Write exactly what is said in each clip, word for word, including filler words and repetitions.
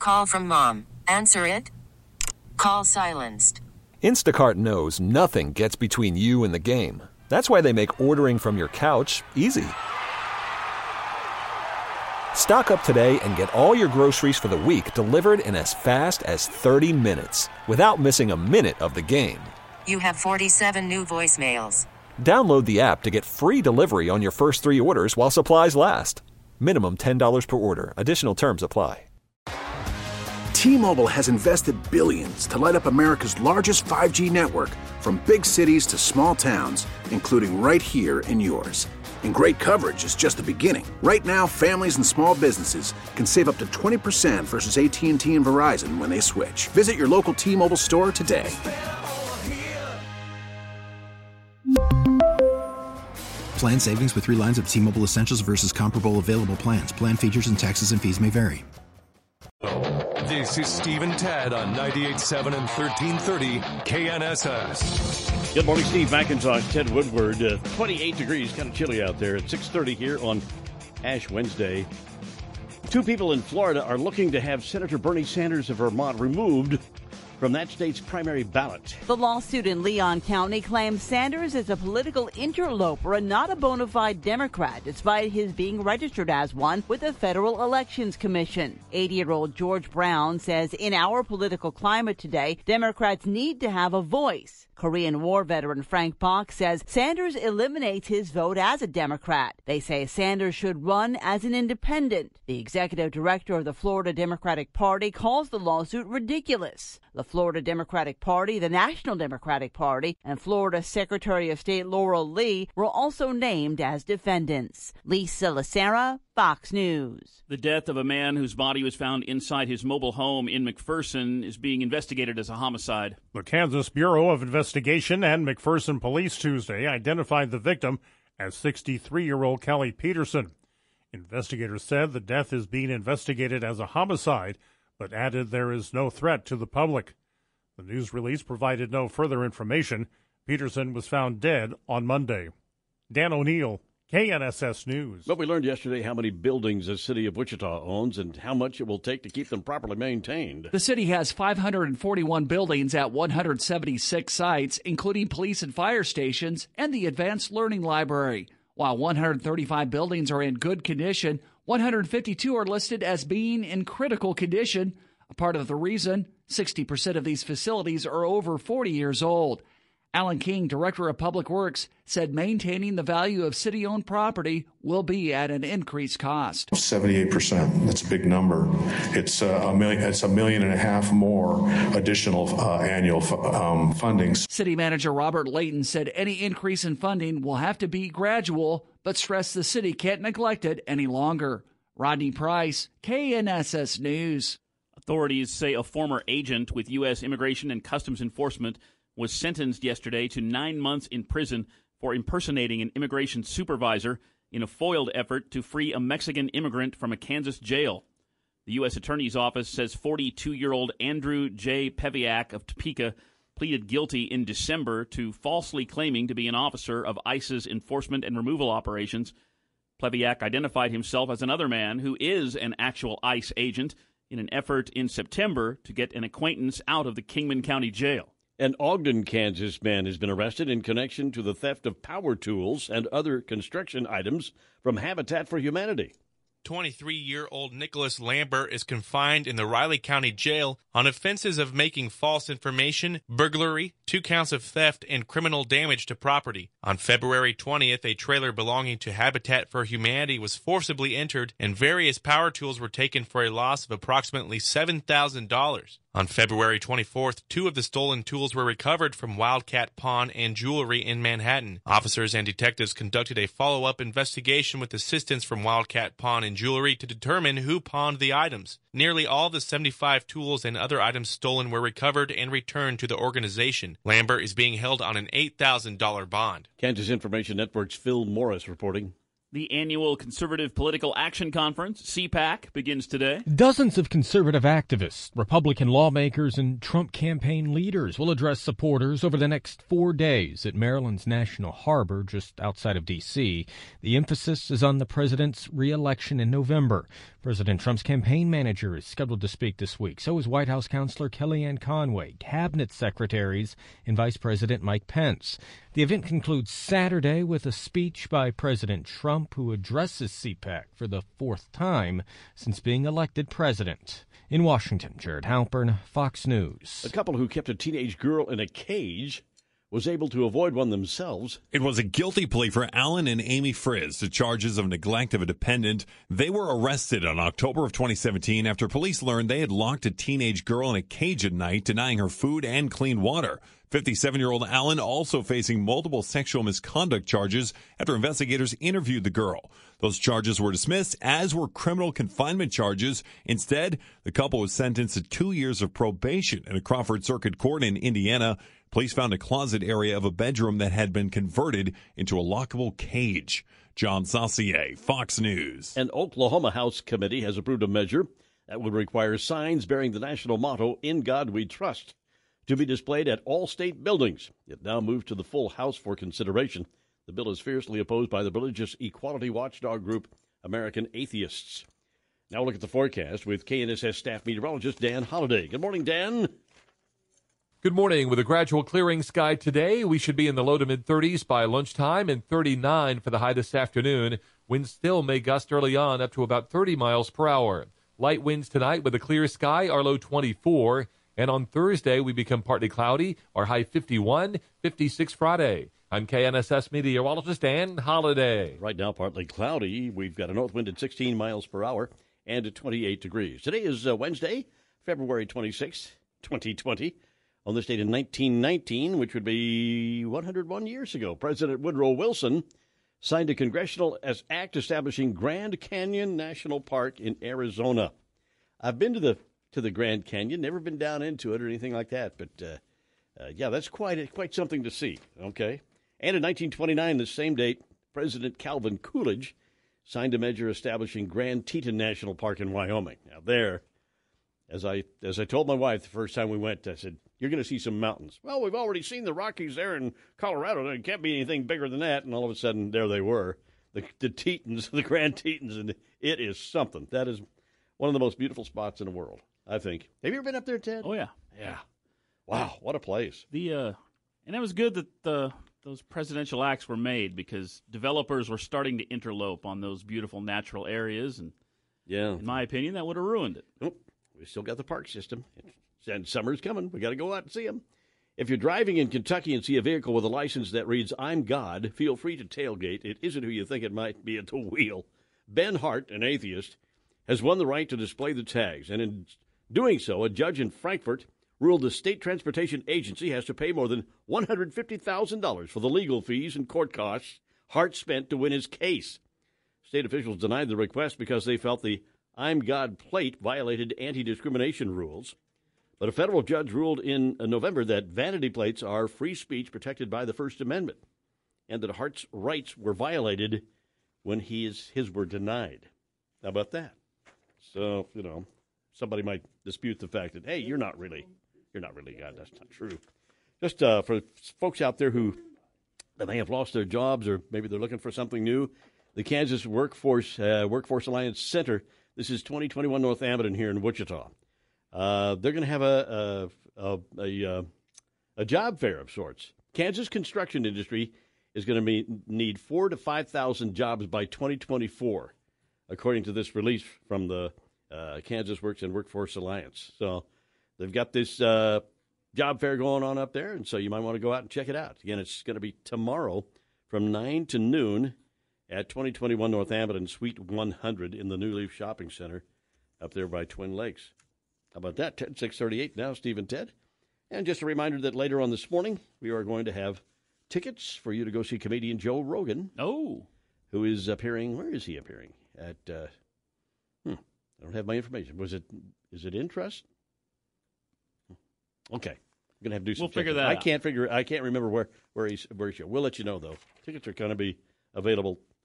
Call from mom. Answer it. Call silenced. Instacart knows nothing gets between you and the game. That's why they make ordering from your couch easy. Stock up today and get all your groceries for the week delivered in as fast as thirty minutes without missing a minute of the game. You have forty-seven new voicemails. Download the app to get free delivery on your first three orders while supplies last. Minimum ten dollars per order. Additional terms apply. T-Mobile has invested billions to light up America's largest five G network, from big cities to small towns, including right here in yours. And great coverage is just the beginning. Right now, families and small businesses can save up to twenty percent versus A T and T and Verizon when they switch. Visit your local T-Mobile store today. Plan savings with three lines of T-Mobile Essentials versus comparable available plans. Plan features and taxes and fees may vary. This is Steve and Ted on ninety-eight point seven and thirteen thirty K N S S. Good morning, Steve McIntosh, Ted Woodward. Uh, twenty-eight degrees, kind of chilly out there at six thirty here on Ash Wednesday. Two people in Florida are looking to have Senator Bernie Sanders of Vermont removed from that state's primary ballot. The lawsuit in Leon County claims Sanders is a political interloper and not a bona fide Democrat, despite his being registered as one with the Federal Elections Commission. eighty-year-old George Brown says in our political climate today, Democrats need to have a voice. Korean War veteran Frank Bach says Sanders eliminates his vote as a Democrat. They say Sanders should run as an independent. The executive director of the Florida Democratic Party calls the lawsuit ridiculous. The Florida Democratic Party, the National Democratic Party, and Florida Secretary of State Laurel Lee were also named as defendants. Lisa Lacera, Fox News. The death of a man whose body was found inside his mobile home in McPherson is being investigated as a homicide. The Kansas Bureau of Investigation and McPherson Police Tuesday identified the victim as sixty-three-year-old Kelly Peterson. Investigators said the death is being investigated as a homicide, but added there is no threat to the public. The news release provided no further information. Peterson was found dead on Monday. Dan O'Neill, K N S S News. But we learned yesterday how many buildings the city of Wichita owns and how much it will take to keep them properly maintained. The city has five hundred forty-one buildings at one hundred seventy-six sites, including police and fire stations and the Advanced Learning Library. While one hundred thirty-five buildings are in good condition, one hundred fifty-two are listed as being in critical condition. A part of the reason, sixty percent of these facilities are over forty years old. Alan King, Director of Public Works, said maintaining the value of city-owned property will be at an increased cost. seventy-eight percent. That's a big number. It's uh, a million. It's a million and a half more additional uh, annual um, fundings. City Manager Robert Layton said any increase in funding will have to be gradual, but stressed the city can't neglect it any longer. Rodney Price, K N S S News. Authorities say a former agent with U S Immigration and Customs Enforcement was sentenced yesterday to nine months in prison for impersonating an immigration supervisor in a foiled effort to free a Mexican immigrant from a Kansas jail. The U S Attorney's Office says forty-two-year-old Andrew J. Peviak of Topeka pleaded guilty in December to falsely claiming to be an officer of ICE's enforcement and removal operations. Pleviak identified himself as another man who is an actual ICE agent in an effort in September to get an acquaintance out of the Kingman County Jail. An Ogden, Kansas man has been arrested in connection to the theft of power tools and other construction items from Habitat for Humanity. twenty-three-year-old Nicholas Lambert is confined in the Riley County Jail on offenses of making false information, burglary, two counts of theft, and criminal damage to property. On February twentieth, a trailer belonging to Habitat for Humanity was forcibly entered, and various power tools were taken for a loss of approximately seven thousand dollars. On February twenty-fourth, two of the stolen tools were recovered from Wildcat Pawn and Jewelry in Manhattan. Officers and detectives conducted a follow-up investigation with assistance from Wildcat Pawn and Jewelry to determine who pawned the items. Nearly all the seventy-five tools and other items stolen were recovered and returned to the organization. Lambert is being held on an eight thousand dollars bond. Kansas Information Network's Phil Morris reporting. The annual Conservative Political Action Conference, C PAC, begins today. Dozens of conservative activists, Republican lawmakers, and Trump campaign leaders will address supporters over the next four days at Maryland's National Harbor, just outside of D C. The emphasis is on the president's re-election in November. President Trump's campaign manager is scheduled to speak this week. So is White House Counselor Kellyanne Conway, cabinet secretaries, and Vice President Mike Pence. The event concludes Saturday with a speech by President Trump, who addresses C PAC for the fourth time since being elected president. In Washington, Jared Halpern, Fox News. A couple who kept a teenage girl in a cage was able to avoid one themselves. It was a guilty plea for Alan and Amy Frizz to charges of neglect of a dependent. They were arrested on October of twenty seventeen after police learned they had locked a teenage girl in a cage at night, denying her food and clean water. fifty-seven-year-old Alan also facing multiple sexual misconduct charges after investigators interviewed the girl. Those charges were dismissed, as were criminal confinement charges. Instead, the couple was sentenced to two years of probation in a Crawford Circuit Court in Indiana. Police found a closet area of a bedroom that had been converted into a lockable cage. John Saucier, Fox News. An Oklahoma House committee has approved a measure that would require signs bearing the national motto, "In God We Trust," to be displayed at all state buildings. It now moves to the full House for consideration. The bill is fiercely opposed by the religious equality watchdog group American Atheists. Now we'll look at the forecast with K N S S staff meteorologist Dan Holliday. Good morning, Dan. Good morning. With a gradual clearing sky today, we should be in the low to mid-thirties by lunchtime and thirty-nine for the high this afternoon. Winds still may gust early on up to about thirty miles per hour. Light winds tonight with a clear sky, our low twenty-four. And on Thursday, we become partly cloudy, our high fifty-one, fifty-six Friday. I'm K N S S meteorologist Dan Holliday. Right now, partly cloudy. We've got a north wind at sixteen miles per hour and at twenty-eight degrees. Today is uh, Wednesday, February twenty-sixth, twenty twenty. On this date in nineteen nineteen, which would be one hundred one years ago, President Woodrow Wilson signed a congressional act establishing Grand Canyon National Park in Arizona. I've been to the to the Grand Canyon, never been down into it or anything like that, but uh, uh, yeah, that's quite quite something to see. Okay, and in nineteen twenty-nine, the same date, President Calvin Coolidge signed a measure establishing Grand Teton National Park in Wyoming. Now there, as I as I told my wife the first time we went, I said, "You're going to see some mountains." Well, we've already seen the Rockies there in Colorado. There can't be anything bigger than that. And all of a sudden, there they were, the, the Tetons, the Grand Tetons, and it is something. That is one of the most beautiful spots in the world, I think. Have you ever been up there, Ted? Oh, yeah. Yeah. Wow, what a place. The uh, and it was good that the those presidential acts were made because developers were starting to interlope on those beautiful natural areas. And yeah, in my opinion, that would have ruined it. Nope. We still got the park system. And summer's coming. We got to go out and see them. If you're driving in Kentucky and see a vehicle with a license that reads, "I'm God," feel free to tailgate. It isn't who you think it might be at the wheel. Ben Hart, an atheist, has won the right to display the tags. And in doing so, a judge in Frankfurt ruled the State Transportation Agency has to pay more than one hundred fifty thousand dollars for the legal fees and court costs Hart spent to win his case. State officials denied the request because they felt the "I'm God" plate violated anti-discrimination rules. But a federal judge ruled in November that vanity plates are free speech protected by the First Amendment and that Hart's rights were violated when his, his were denied. How about that? So, you know, somebody might dispute the fact that, hey, you're not really, you're not really God. That's not true. Just uh, for folks out there who may have lost their jobs or maybe they're looking for something new, the Kansas Workforce uh, Workforce Alliance Center, this is twenty twenty-one North Amidon here in Wichita. Uh, they're going to have a a, a, a a job fair of sorts. Kansas construction industry is going to be, need four to five thousand jobs by twenty twenty-four, according to this release from the uh, Kansas Works and Workforce Alliance. So they've got this uh, job fair going on up there, and so you might want to go out and check it out. Again, it's going to be tomorrow from nine to noon at twenty twenty-one North Amidon, Suite one hundred in the New Leaf Shopping Center up there by Twin Lakes. How about that? Ted, six thirty-eight now, Steve and Ted. And just a reminder that later on this morning, we are going to have tickets for you to go see comedian Joe Rogan. Oh. Who is appearing, where is he appearing? At, uh, hmm, I don't have my information. Was it, is it in Trust? Okay. I'm going to have to do some We'll figure that I out. can't figure, I can't remember where, where he's, where he's, we'll let you know, though. Tickets are going to be available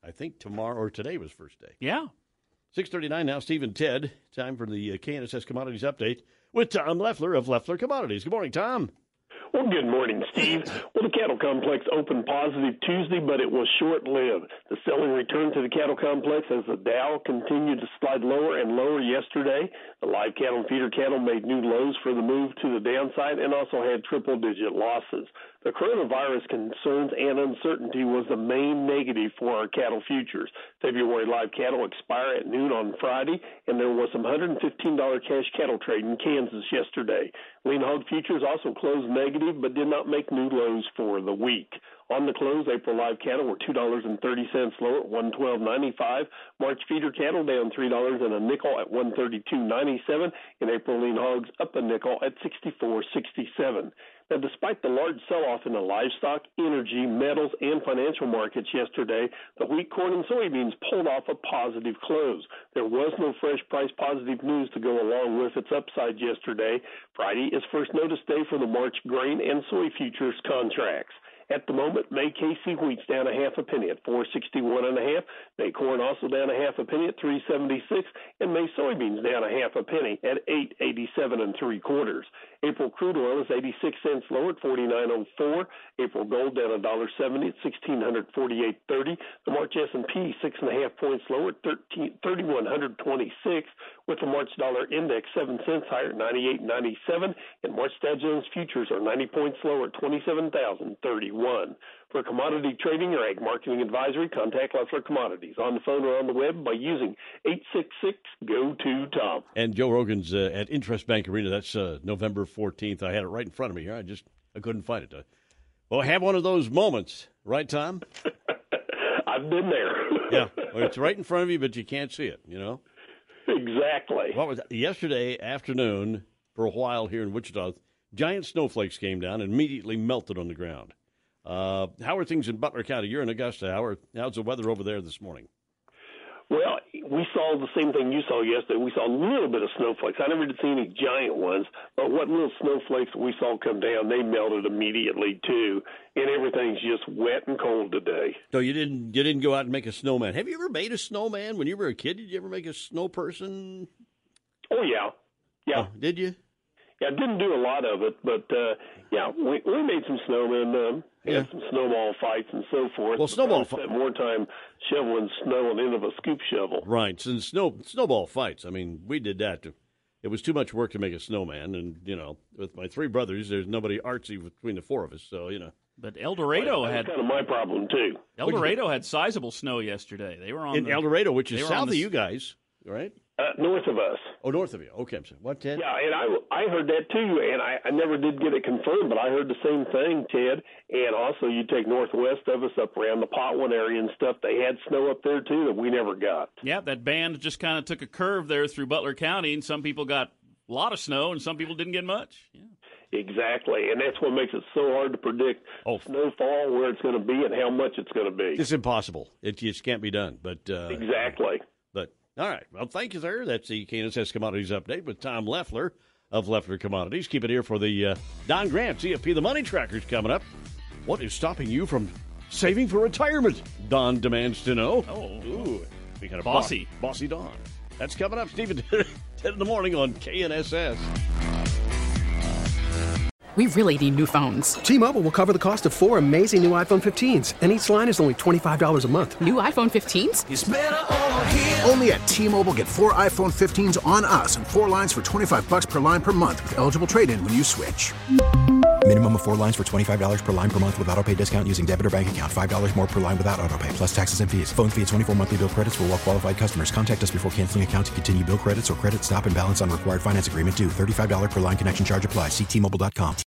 I think tomorrow or today was first day. Yeah. six thirty-nine now, Steve and Ted. Time for the uh, K N S S Commodities Update with Tom Leffler of Leffler Commodities. Good morning, Tom. Well, good morning, Steve. Well, the cattle complex opened positive Tuesday, but it was short-lived. The selling returned to the cattle complex as the Dow continued to slide lower and lower yesterday. The live cattle and feeder cattle made new lows for the move to the downside and also had triple-digit losses. The coronavirus concerns and uncertainty was the main negative for our cattle futures. February live cattle expire at noon on Friday, and there was some one hundred fifteen dollars cash cattle trade in Kansas yesterday. Lean hog futures also closed negative but did not make new lows for the week. On the close, April live cattle were two dollars and thirty cents lower at one twelve ninety-five. March feeder cattle down three dollars and a nickel at one thirty-two ninety-seven. And April lean hogs up a nickel at sixty-four sixty-seven. Now, despite the large sell-off in the livestock, energy, metals, and financial markets yesterday, the wheat, corn, and soybeans pulled off a positive close. There was no fresh price positive news to go along with its upside yesterday. Friday is first notice day for the March grain and soy futures contracts. At the moment, May K C wheat's down a half a penny at four sixty-one and a half. May corn also down a half a penny at three seventy-six, and May soybeans down a half a penny at eight eighty-seven and three quarters. April crude oil is eighty-six cents lower at forty-nine oh four. April gold down a dollar seventy at sixteen forty-eight thirty. The March S and P six and a half points lower at thirty-one twenty-six, with the March dollar index seven cents higher at ninety-eight ninety-seven, and March Dow Jones futures are ninety points lower at twenty-seven thousand thirty-one. For commodity trading or ag marketing advisory, contact Leffler Commodities on the phone or on the web by using eight six six, G O two, T O M. And Joe Rogan's uh, at Interest Bank Arena. That's uh, November fourteenth. I had it right in front of me here. I just I couldn't find it. Uh, well, have one of those moments, right, Tom? I've been there. Yeah, well, it's right in front of you, but you can't see it, you know? Exactly. What was that? Yesterday afternoon, for a while here in Wichita, giant snowflakes came down and immediately melted on the ground. Uh, how are things in Butler County? You're in Augusta. How are, how's the weather over there this morning? Well, we saw the same thing you saw yesterday. We saw a little bit of snowflakes. I never did see any giant ones, but what little snowflakes we saw come down, they melted immediately too, and everything's just wet and cold today. So you didn't you didn't go out and make a snowman. Have you ever made a snowman when you were a kid? Did you ever make a snow person? Oh, yeah. Yeah. Oh, did you? Yeah, I didn't do a lot of it, but, uh, yeah, we, we made some snowmen, um, Yeah. had some snowball fights and so forth. Well, snowball fights. Spent more time shoveling snow on the end of a scoop shovel. Right. And snow snowball fights. I mean, we did that. To, it was too much work to make a snowman. And, you know, with my three brothers, there's nobody artsy between the four of us. So, you know. But El Dorado That was had kind of my problem, too. El Dorado had sizable snow yesterday. They were on In the, El Dorado, which is they were south on of the- you guys, right? Uh, north of us. Oh, north of you. Okay, I'm sorry. What, Ted? Yeah, and I, I heard that too, and I, I never did get it confirmed, but I heard the same thing, Ted. And also, you take northwest of us up around the Potwin area and stuff, they had snow up there too that we never got. Yeah, that band just kind of took a curve there through Butler County, and some people got a lot of snow, and some people didn't get much. Yeah. Exactly, and that's what makes it so hard to predict oh. snowfall, where it's going to be, and how much it's going to be. It's impossible. It just can't be done. But uh, Exactly. But all right. Well, thank you, sir. That's the K N S S Commodities Update with Tom Leffler of Leffler Commodities. Keep it here for the uh, Don Grant C F P The Money Tracker's coming up. What is stopping you from saving for retirement? Don demands to know. Oh, Ooh, be kind of bossy. Boss, bossy Don. That's coming up, Stephen, ten in the morning on K N S S. We really need new phones. T-Mobile will cover the cost of four amazing new iPhone fifteens, and each line is only twenty-five dollars a month. New iPhone fifteens? It's better over here. Only at T-Mobile, get four iPhone fifteens on us and four lines for twenty-five bucks per line per month with eligible trade-in when you switch. Minimum of four lines for twenty-five dollars per line per month with autopay discount using debit or bank account. five dollars more per line without autopay, plus taxes and fees. Phone fee at twenty-four monthly bill credits for well-qualified customers. Contact us before canceling account to continue bill credits or credit stop and balance on required finance agreement due. thirty-five dollars per line connection charge applies. See T Mobile dot com.